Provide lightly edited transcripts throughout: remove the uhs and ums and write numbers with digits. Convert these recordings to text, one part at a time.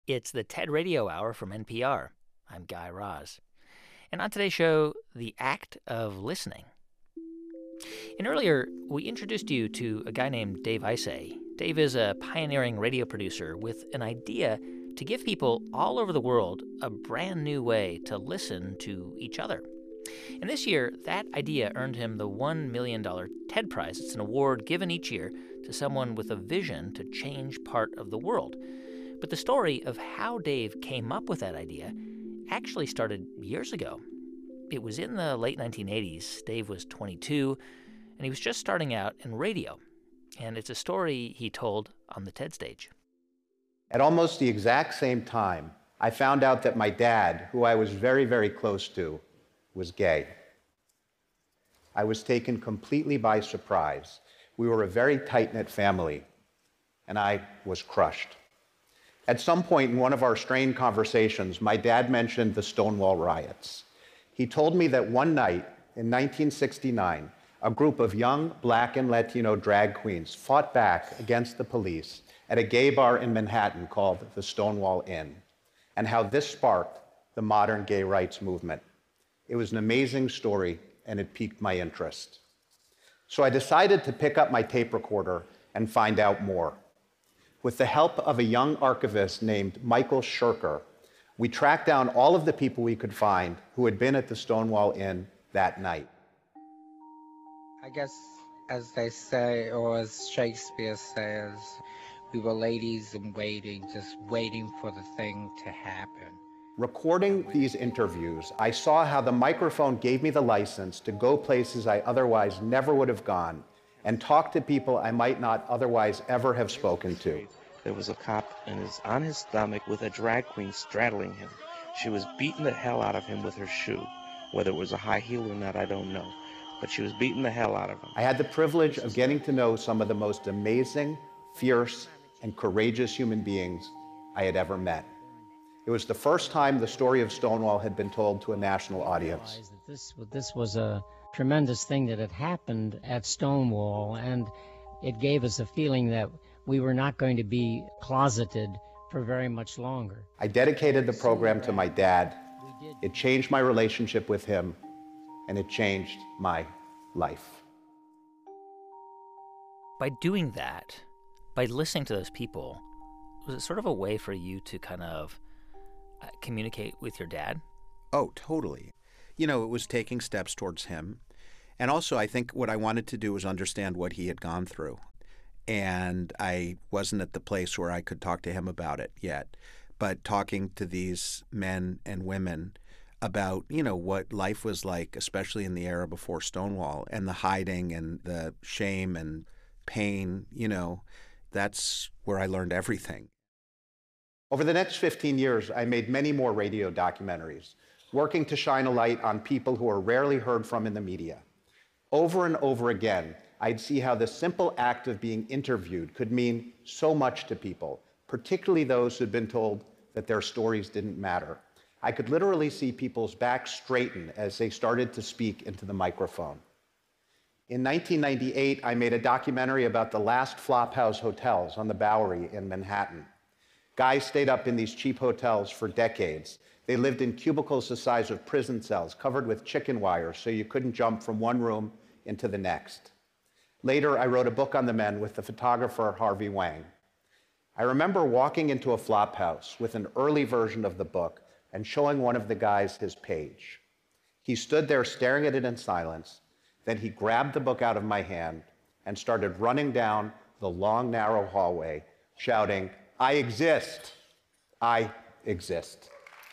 It's the TED Radio Hour from NPR. I'm Guy Raz. And on today's show, the act of listening. And earlier, we introduced you to a guy named Dave Isay. Dave is a pioneering radio producer with an idea to give people all over the world a brand new way to listen to each other. And this year, that idea earned him the $1 million TED Prize. It's an award given each year to someone with a vision to change part of the world. But the story of how Dave came up with that idea actually started years ago. It was in the late 1980s. Dave was 22, and he was just starting out in radio. And it's a story he told on the TED stage. At almost the exact same time, I found out that my dad, who I was very, very close to, was gay. I was taken completely by surprise. We were a very tight-knit family, and I was crushed. At some point in one of our strained conversations, my dad mentioned the Stonewall riots. He told me that one night in 1969, a group of young Black and Latino drag queens fought back against the police at a gay bar in Manhattan called the Stonewall Inn, and how this sparked the modern gay rights movement. It was an amazing story, and it piqued my interest. So I decided to pick up my tape recorder and find out more. With the help of a young archivist named Michael Shirker, we tracked down all of the people we could find who had been at the Stonewall Inn that night. I guess, as they say, or as Shakespeare says, we were ladies in waiting, just waiting for the thing to happen. Recording these interviews, I saw how the microphone gave me the license to go places I otherwise never would have gone and talk to people I might not otherwise ever have spoken to. There was a cop on his stomach with a drag queen straddling him. She was beating the hell out of him with her shoe. Whether it was a high heel or not, I don't know. But she was beating the hell out of him. I had the privilege of getting to know some of the most amazing, fierce, and courageous human beings I had ever met. It was the first time the story of Stonewall had been told to a national audience. This was a tremendous thing that had happened at Stonewall, and it gave us a feeling that we were not going to be closeted for very much longer. I dedicated the program to my dad. It changed my relationship with him, and it changed my life. By doing that, by listening to those people, was it sort of a way for you to kind of communicate with your dad? Oh, totally. You know, it was taking steps towards him. And also, I think what I wanted to do was understand what he had gone through. And I wasn't at the place where I could talk to him about it yet. But talking to these men and women about, you know, what life was like, especially in the era before Stonewall, and the hiding and the shame and pain, you know, that's where I learned everything. Over the next 15 years, I made many more radio documentaries, working to shine a light on people who are rarely heard from in the media. Over and over again, I'd see how the simple act of being interviewed could mean so much to people, particularly those who'd been told that their stories didn't matter. I could literally see people's backs straighten as they started to speak into the microphone. In 1998, I made a documentary about the last Flophouse hotels on the Bowery in Manhattan. Guys stayed up in these cheap hotels for decades. They lived in cubicles the size of prison cells, covered with chicken wire so you couldn't jump from one room into the next. Later, I wrote a book on the men with the photographer Harvey Wang. I remember walking into a Flophouse with an early version of the book and showing one of the guys his page. He stood there staring at it in silence. Then he grabbed the book out of my hand and started running down the long, narrow hallway, shouting, "I exist! I exist."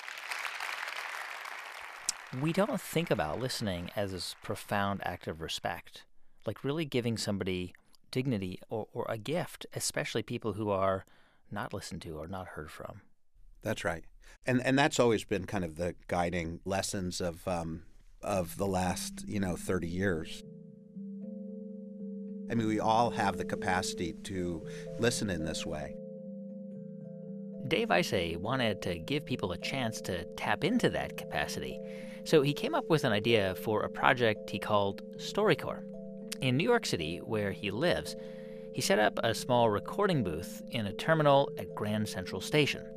We don't think about listening as this profound act of respect, like really giving somebody dignity or a gift, especially people who are not listened to or not heard from. That's right. And that's always been kind of the guiding lessons of the last, 30 years. I mean, we all have the capacity to listen in this way. Dave Isay wanted to give people a chance to tap into that capacity. So he came up with an idea for a project he called StoryCorps. In New York City, where he lives, he set up a small recording booth in a terminal at Grand Central Station.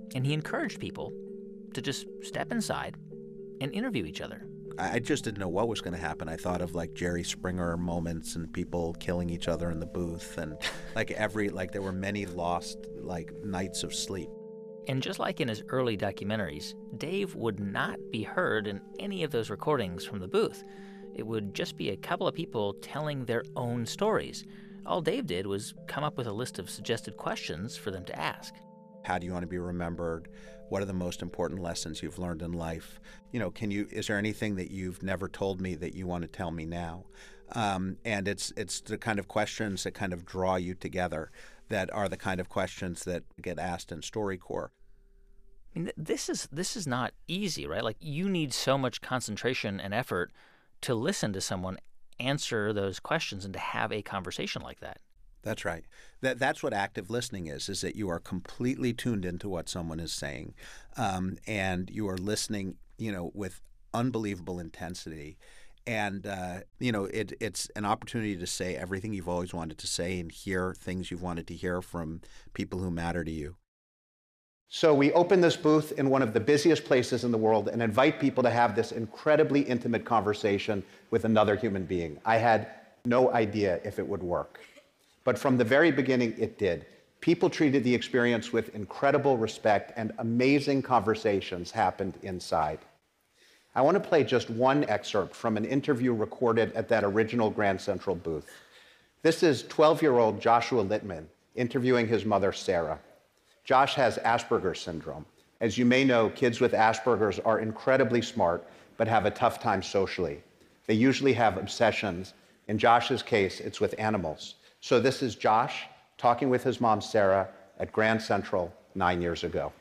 And he encouraged people to just step inside and interview each other. I just didn't know what was going to happen. I thought of like Jerry Springer moments and people killing each other in the booth, and there were many lost nights of sleep. And just like in his early documentaries, Dave would not be heard in any of those recordings from the booth. It would just be a couple of people telling their own stories. All Dave did was come up with a list of suggested questions for them to ask. How do you want to be remembered? What are the most important lessons you've learned in life? Is there anything that you've never told me that you want to tell me now? And it's the kind of questions that kind of draw you together, that are the kind of questions that get asked in StoryCorps. I mean, this is not easy, right? Like, you need so much concentration and effort to listen to someone answer those questions and to have a conversation like that. That's right. That's what active listening is that you are completely tuned into what someone is saying, and you are listening, with unbelievable intensity. And, it's an opportunity to say everything you've always wanted to say and hear things you've wanted to hear from people who matter to you. So we open this booth in one of the busiest places in the world and invite people to have this incredibly intimate conversation with another human being. I had no idea if it would work. But from the very beginning, it did. People treated the experience with incredible respect, and amazing conversations happened inside. I want to play just one excerpt from an interview recorded at that original Grand Central booth. This is 12-year-old Joshua Littman interviewing his mother, Sarah. Josh has Asperger's syndrome. As you may know, kids with Asperger's are incredibly smart, but have a tough time socially. They usually have obsessions. In Josh's case, it's with animals. So this is Josh talking with his mom, Sarah, at Grand Central 9 years ago.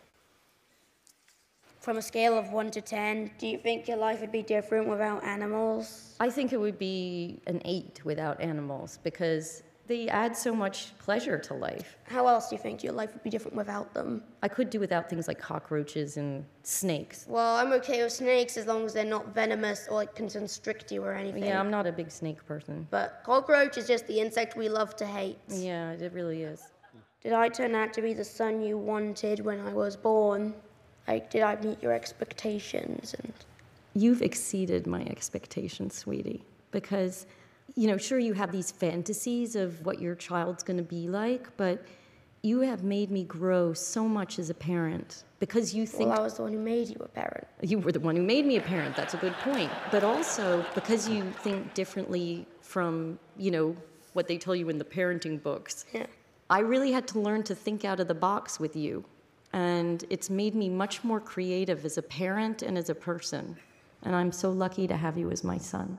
From a scale of 1 to 10, do you think your life would be different without animals? I think it would be an 8 without animals, because they add so much pleasure to life. How else do you think your life would be different without them? I could do without things like cockroaches and snakes. Well, I'm okay with snakes as long as they're not venomous or can constrict you or anything. Yeah, I'm not a big snake person. But cockroach is just the insect we love to hate. Yeah, it really is. Did I turn out to be the son you wanted when I was born? Did I meet your expectations? You've exceeded my expectations, sweetie, because sure, you have these fantasies of what your child's going to be like, but you have made me grow so much as a parent because you think... Well, I was the one who made you a parent. You were the one who made me a parent. That's a good point. But also because you think differently from, what they tell you in the parenting books. Yeah. I really had to learn to think out of the box with you. And it's made me much more creative as a parent and as a person. And I'm so lucky to have you as my son.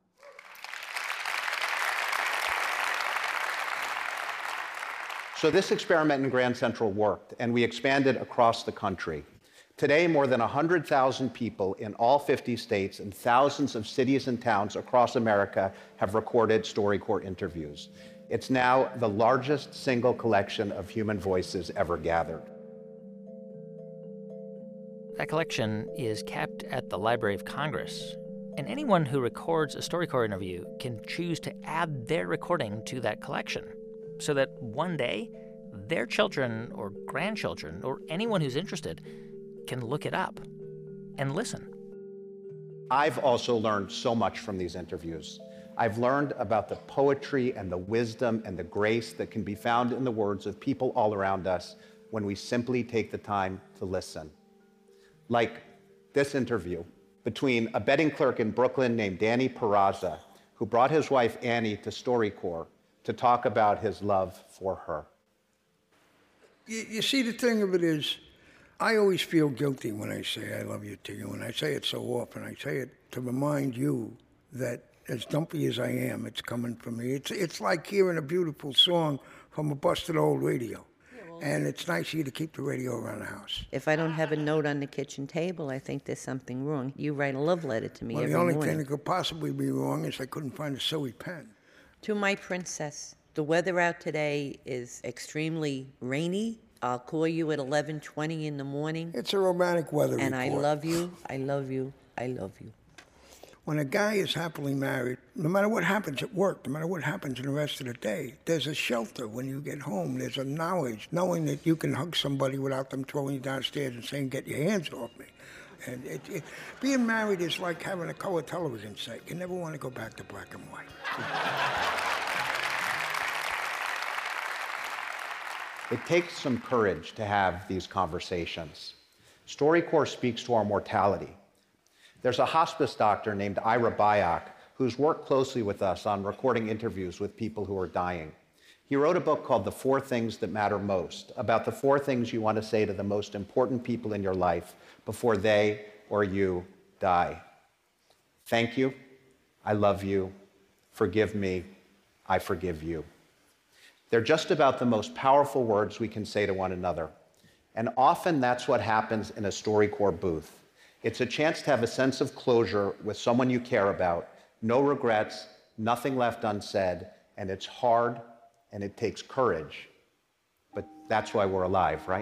So this experiment in Grand Central worked, and we expanded across the country. Today, more than 100,000 people in all 50 states and thousands of cities and towns across America have recorded StoryCorps interviews. It's now the largest single collection of human voices ever gathered. That collection is kept at the Library of Congress, and anyone who records a StoryCorps interview can choose to add their recording to that collection, so that one day, their children or grandchildren or anyone who's interested can look it up and listen. I've also learned so much from these interviews. I've learned about the poetry and the wisdom and the grace that can be found in the words of people all around us when we simply take the time to listen. Like this interview between a betting clerk in Brooklyn named Danny Peraza, who brought his wife Annie to StoryCorps to talk about his love for her. You see, the thing of it is, I always feel guilty when I say I love you to you, and I say it so often. I say it to remind you that as dumpy as I am, it's coming from me. It's like hearing a beautiful song from a busted old radio. And it's nice of you to keep the radio around the house. If I don't have a note on the kitchen table, I think there's something wrong. You write a love letter to me every morning. Well, the only thing that could possibly be wrong is I couldn't find a silly pen. To my princess, the weather out today is extremely rainy. I'll call you at 11:20 in the morning. It's a romantic weather report. And I love you, I love you, I love you. When a guy is happily married, no matter what happens at work, no matter what happens in the rest of the day, there's a shelter when you get home. There's a knowledge, knowing that you can hug somebody without them throwing you downstairs and saying, "Get your hands off me." And being married is like having a color television set. You never want to go back to black and white. It takes some courage to have these conversations. StoryCorps speaks to our mortality. There's a hospice doctor named Ira Byock who's worked closely with us on recording interviews with people who are dying. He wrote a book called The 4 Things That Matter Most, about the 4 things you want to say to the most important people in your life before they or you die. Thank you, I love you, forgive me, I forgive you. They're just about the most powerful words we can say to one another. And often that's what happens in a StoryCorps booth. It's a chance to have a sense of closure with someone you care about, no regrets, nothing left unsaid, and it's hard and it takes courage. But that's why we're alive, right?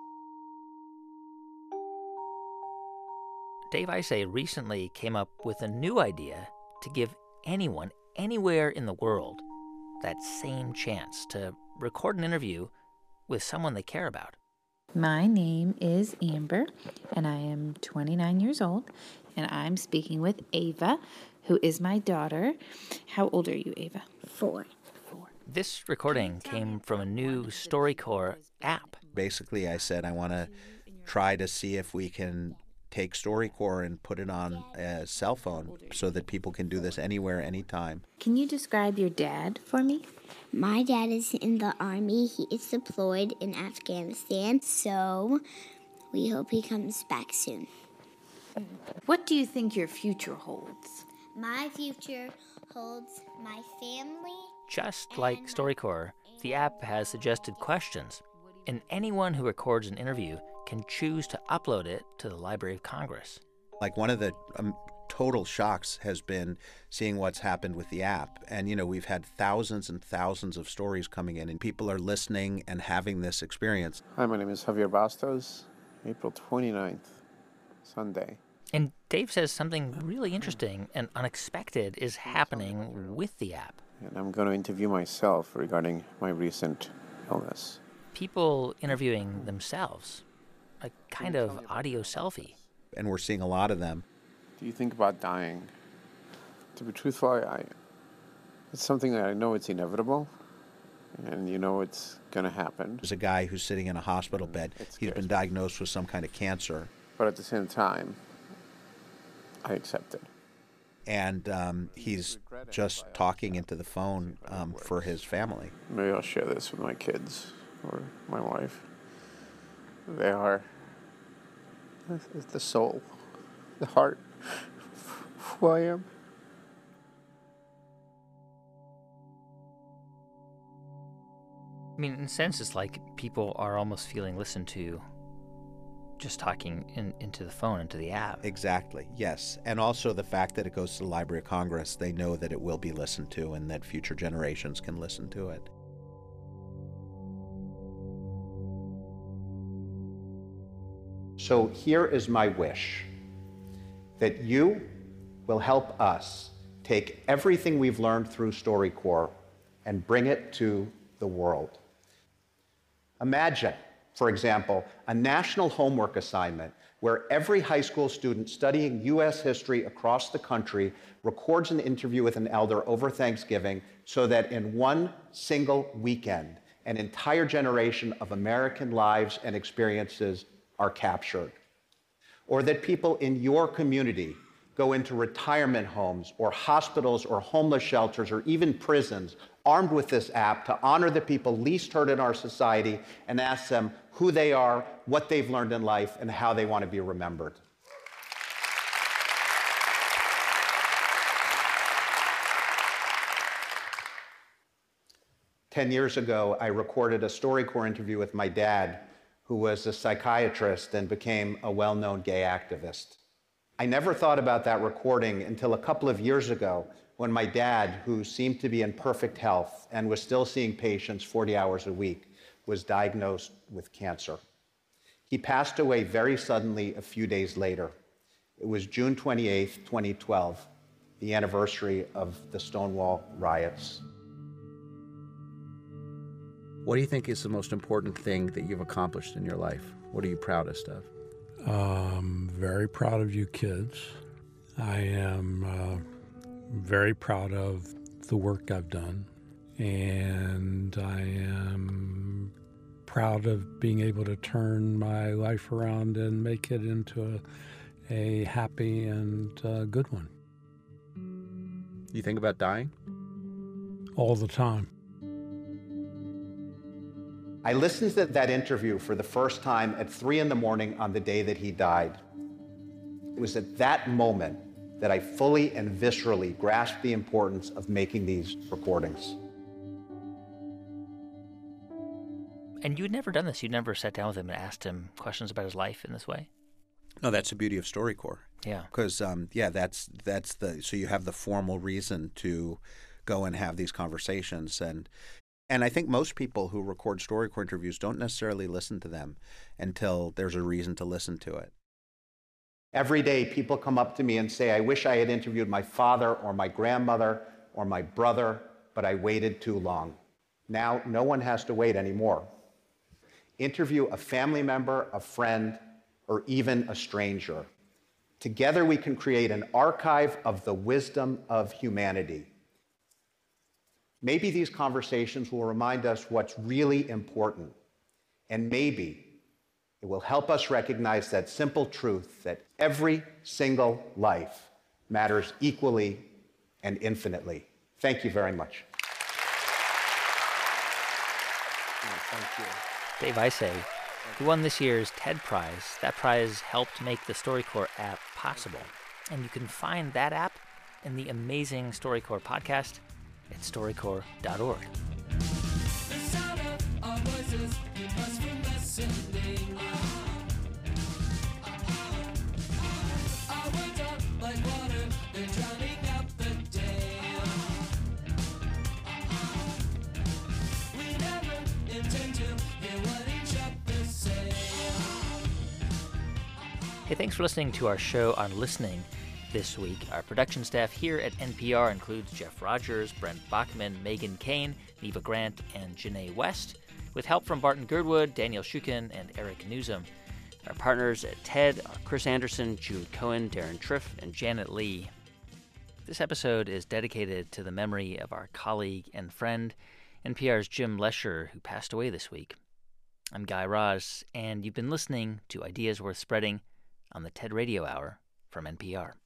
Dave Isay recently came up with a new idea to give anyone, anywhere in the world, that same chance to record an interview with someone they care about. My name is Amber, and I am 29 years old, and I'm speaking with Ava, who is my daughter. How old are you, Ava? 4. This recording came from a new StoryCorps app. Basically, I said I want to try to see if we can take StoryCorps and put it on a cell phone so that people can do this anywhere, anytime. Can you describe your dad for me? My dad is in the Army. He is deployed in Afghanistan, so we hope he comes back soon. What do you think your future holds? My future holds my family. Just like StoryCorps, the app has suggested questions, and anyone who records an interview can choose to upload it to the Library of Congress. Like one of the total shocks has been seeing what's happened with the app. And, you know, we've had thousands and thousands of stories coming in, and people are listening and having this experience. Hi, my name is Javier Bastos, April 29th, Sunday. And Dave says something really interesting and unexpected is happening with the app. And I'm going to interview myself regarding my recent illness. People interviewing themselves, a kind of audio selfie. And we're seeing a lot of them. Do you think about dying? To be truthful, it's something that I know it's inevitable, and you know it's going to happen. There's a guy who's sitting in a hospital bed. He's been diagnosed with some kind of cancer. But at the same time, I accept it. And he's just talking into the phone for his family. Maybe I'll share this with my kids or my wife. They are the soul, the heart of who I am. I mean, in a sense, it's like people are almost feeling listened to just talking into the phone, into the app. Exactly, yes. And also the fact that it goes to the Library of Congress, they know that it will be listened to and that future generations can listen to it. So here is my wish, that you will help us take everything we've learned through StoryCorps and bring it to the world. Imagine, for example, a national homework assignment where every high school student studying U.S. history across the country records an interview with an elder over Thanksgiving so that in one single weekend, an entire generation of American lives and experiences are captured. Or that people in your community go into retirement homes or hospitals or homeless shelters or even prisons armed with this app to honor the people least heard in our society and ask them who they are, what they've learned in life, and how they want to be remembered. Ten years ago, I recorded a StoryCorps interview with my dad, who was a psychiatrist and became a well-known gay activist. I never thought about that recording until a couple of years ago when my dad, who seemed to be in perfect health and was still seeing patients 40 hours a week, was diagnosed with cancer. He passed away very suddenly a few days later. It was June 28th, 2012, the anniversary of the Stonewall riots. What do you think is the most important thing that you've accomplished in your life? What are you proudest of? Very proud of you kids. I am very proud of the work I've done, and I am proud of being able to turn my life around and make it into a happy and good one. You think about dying? All the time. I listened to that interview for the first time at 3 a.m. on the day that he died. It was at that moment that I fully and viscerally grasped the importance of making these recordings. And you'd never done this. You'd never sat down with him and asked him questions about his life in this way? No, that's the beauty of StoryCorps. Yeah. Because, that's so you have the formal reason to go and have these conversations. And I think most people who record StoryCorps interviews don't necessarily listen to them until there's a reason to listen to it. Every day, people come up to me and say, I wish I had interviewed my father or my grandmother or my brother, but I waited too long. Now, no one has to wait anymore. Interview a family member, a friend, or even a stranger. Together, we can create an archive of the wisdom of humanity. Maybe these conversations will remind us what's really important, and maybe it will help us recognize that simple truth that every single life matters equally and infinitely. Thank you very much. Thank you. Dave Isay, who won this year's TED Prize. That prize helped make the StoryCorps app possible. And you can find that app in the amazing StoryCorps podcast at storycorps.org. Hey, thanks for listening to our show on listening this week. Our production staff here at NPR includes Jeff Rogers, Brent Bachman, Megan Kane, Neva Grant, and Janae West, with help from Barton Girdwood, Daniel Shukin, and Eric Newsom. Our partners at TED are Chris Anderson, Jude Cohen, Darren Triff, and Janet Lee. This episode is dedicated to the memory of our colleague and friend, NPR's Jim Lesher, who passed away this week. I'm Guy Raz, and you've been listening to Ideas Worth Spreading on the TED Radio Hour from NPR.